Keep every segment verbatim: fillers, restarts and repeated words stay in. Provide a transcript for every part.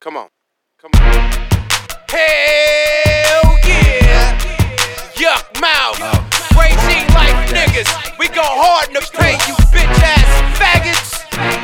Come on. Come on. Hell yeah. Yuck mouth. Regime life niggas. We go hard in the paint, you bitch ass faggots.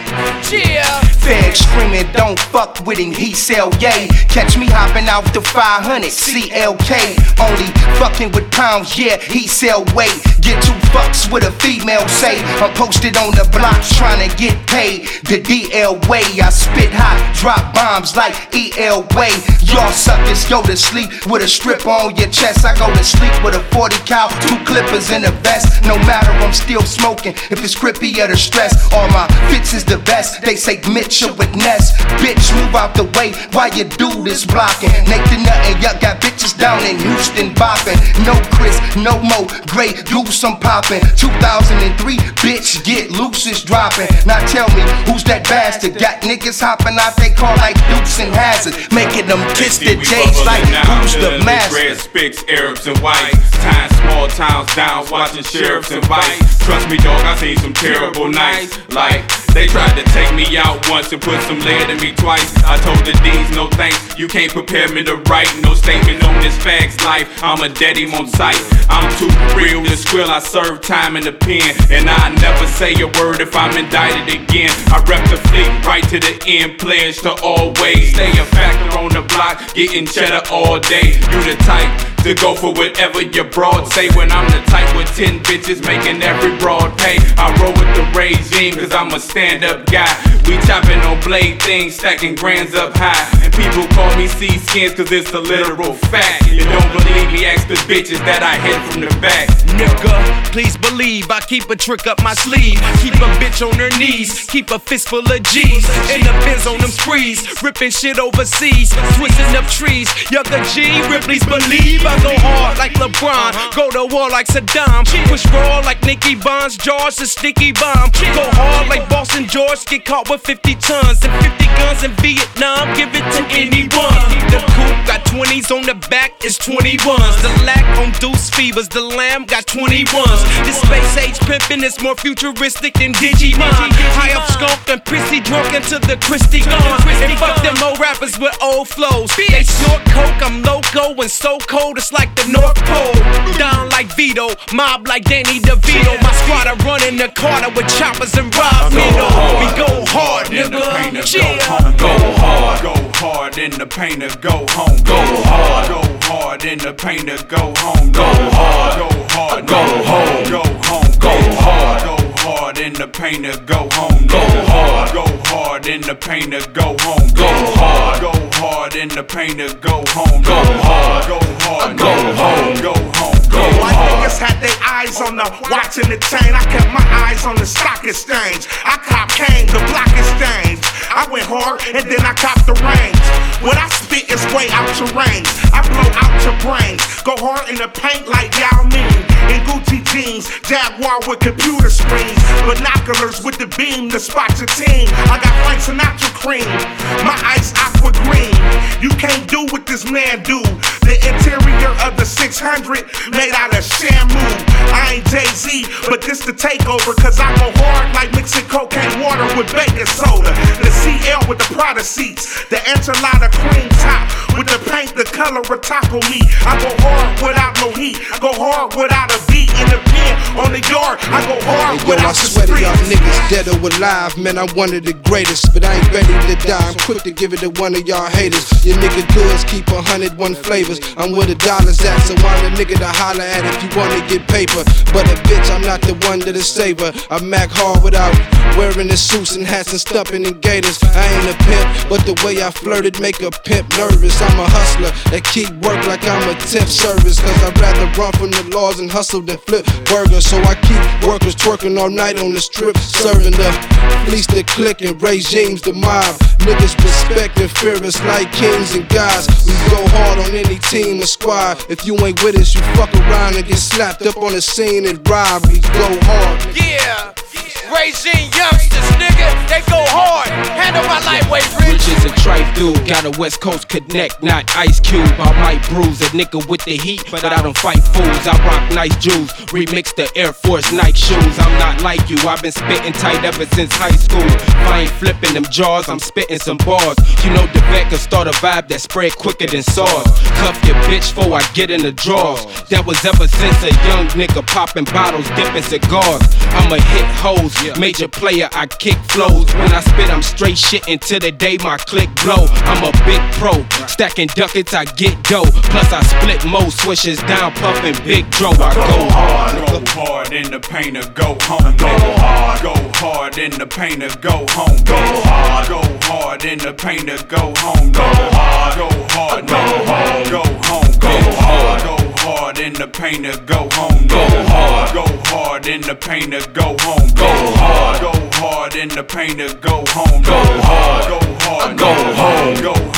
Yeah. Fag screaming, don't fuck with him, he sell yay. Catch me hopping out the five hundred, C L K. Only fucking with pounds, yeah, he sell weight. Get two fucks with a female, say I'm posted on the blocks trying to get paid. The D L way, I spit hot, drop bombs like E L way. Y'all suckers go to sleep with a strip on your chest. I go to sleep with a forty cal, two clippers in a vest. No matter, I'm still smoking, if it's crippy or the stress. All my fits is the best, they say Mitchell with Ness. Bitch, move out the way while you do this blocking. Nathan Nuttin, yuck, got bitches down in Houston bopping. No Chris, no Mo, Gray Goose, I'm popping. two thousand three, bitch, get loose is dropping. Now tell me, who's that bastard? Got niggas hopping out they car like Dukes and Hazard, making them kiss the J's like who's the master? Red spicks, Arabs and whites, tying small towns down, watching sheriffs and vice. Trust me, dog, I seen some terrible nights. Like they tried to take me out once and put some lead in me twice. I told the D's no thanks, you can't prepare me to write no statement on this facts life. I'm a dead him on sight. I'm too real to squill, I serve time in the pen, and I never say a word if I'm indicted again. I rep the fleet right to the end, pledge to always stay a factor on the block, getting cheddar all day. You the type to go for whatever your broad say, when I'm the type with ten bitches making every broad pay. I roll with the regime cause I'm a stand-up guy. We chopping on blade things, stacking grands up high, and people call me C-skins cause it's a literal fact. You don't believe me, ask the bitches that I hit from the back. Nigga, please believe I keep a trick up my sleeve. Keep a bitch on her knees, keep a fist full of G's. In the Benz on them sprees, ripping shit overseas, twisting up trees. Yucca G, Ripley's believe I go hard like LeBron, go to war like Saddam, push raw like Nicky Bonds, George the sticky bomb. Go hard like Boston George, get caught with fifty tons and fifty guns in Vietnam, give it to anyone. The coupe got twenties on the back, it's twenty-ones. The lack on Deuce Fevers, the Lamb got twenty-ones. This space age pimpin' is more futuristic than Digimon. High up skunk and prissy drunk into the Christie gone. And fuck them old rappers with old flows. They short coke, I'm loco and so cold it's like the North Pole. Down like Vito, mob like Danny DeVito. My squad are running the Carter with choppers and Rob Mino. We go hard, nigga. Yeah. Go hard, go hard in the paint to go home. Go hard, go hard in the paint to go home. Go hard, go hard, go home, go home. Go hard, go hard in the paint to go home. Go hard, go hard in the paint to go home. Go hard, go hard in the paint to go home. Go hard, go hard, go home, go home. My niggas had their eyes on the watch and the chain. I kept my eyes on the stock exchange. I cop cane, the block exchange. I went hard and then I copped the range. What I spit is way out your range. I blow out your brains. Go hard in the paint like Yao Ming. In Gucci jeans, Jaguar with computer screens. Binoculars with the beam to spot your team. I got Frank Sinatra cream, my ice aqua green. You can't do what this man do. The interior of the six hundred made out of Shamu. I ain't Jay-Z, but this the takeover, cause I go hard like mixing cocaine water with baking soda. The C L with the Prada seats, the enchilada cream top with the paint the color of taco meat. I go hard without no heat, I go hard without a beat. In the pen, on the yard, I go hard hey, yo, without I the swear to streets. y'all niggas, dead or alive, man, I'm one of the greatest, but I ain't ready to die. I'm quick to give it to one of y'all haters. Your nigga goods keep a hundred one flavors. I'm where the dollars at, so I'm the nigga to holler at if you wanna get paper. But a bitch, I'm not the one that'll save her. I Mac hard without wearing the suits and hats and stumping in gators. I ain't a pimp, but the way I flirted make a pimp nervous. I'm a hustler that keep work like I'm a temp service, cause I'd rather run from the laws and hustle than flip burgers. So I keep workers twerking all night on the strip, serving the fleece the click and regimes the mob. Niggas respect and fear us like kings and gods. We go hard on any team or squad. If you ain't with us, you fuck around and get slapped up on the scene and rob. We go hard. Yeah. Regime youngsters, nigga, they go hard. Handle my lightweight, Rich. Rich is a trife dude, got a West Coast connect, not Ice Cube. I might bruise a nigga with the heat, but I don't fight fools. I rock nice jewels, remix the Air Force Nike shoes. I'm not like you, I've been spitting tight ever since high school. If I ain't flipping them jaws, I'm spitting some bars. You know the vet can start a vibe that spread quicker than sauce. Cuff your bitch before I get in the drawers. That was ever since a young nigga popping bottles, dipping cigars. I'm a hit hoes, major player, I kick flows. When I spit, I'm straight shit until the day my click blow. I'm a big pro, stacking ducats, I get dough. Plus I split most swishes down, puffing big dro. I go hard, go hard in the paint or go home. Go hard, go hard in the paint or go home. Go hard, go hard in the paint or go home. Go hard, go hard, go hard, go home. Go hard, go hard in the paint or go home. Go hard, go hard in the paint or go home. Go hard, go hard in the paint or go home. Go hard, go hard, go home. Go home.